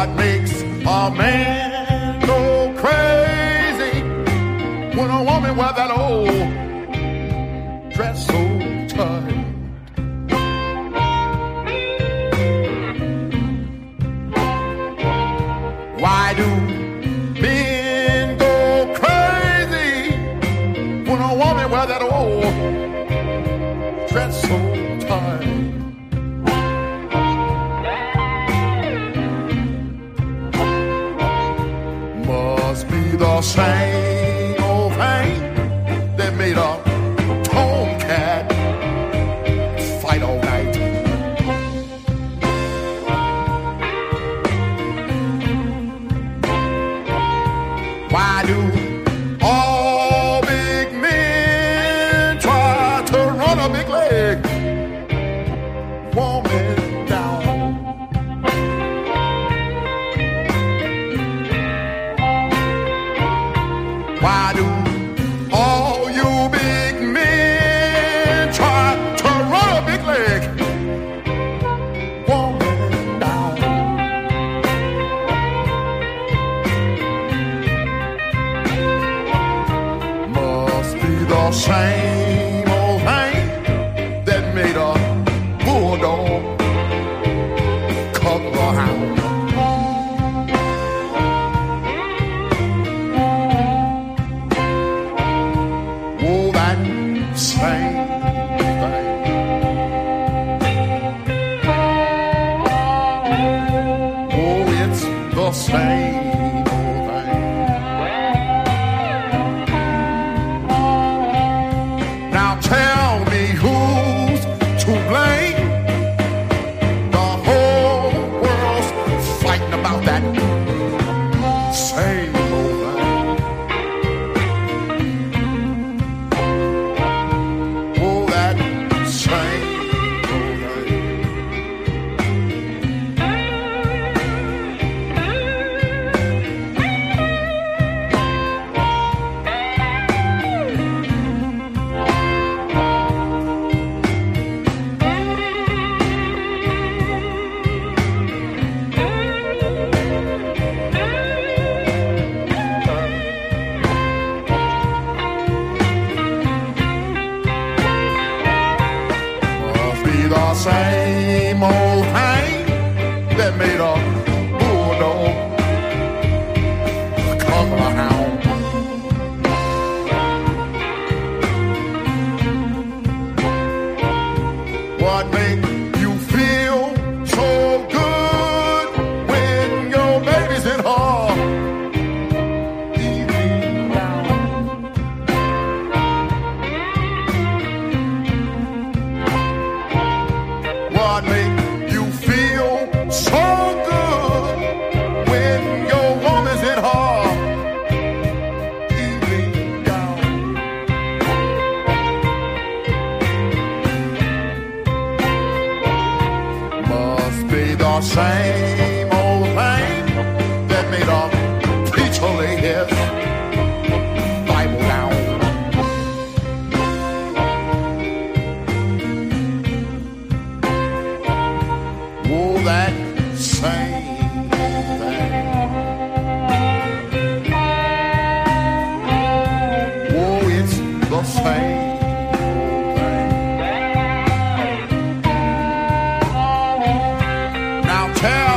What makes a man go crazy when a woman wear that old dress so tight? Why do men go crazy when a woman wear that old dress so tight? Must be the same old thing that made a tomcat fight all night. Why do all big men try to run a big leg woman down? Why do all you big men try to run a big leg woman down? Must be the same old thing that made a bulldog cover a hound. Oh, that same thing. Oh, it's the same old thing. Now tell me who's to blame? The whole world's fighting about that same old thing. Oh, that same old thing. Must be the same old thing that made a bulldog cover a hound. What make you feel so good when your baby's in her evening gown? What make you feel so good when your woman's in her evening gown? Must be the same old thing that made a preacher lay his Bible down. Oh, that same thing. Oh, it's the same thing. Now tell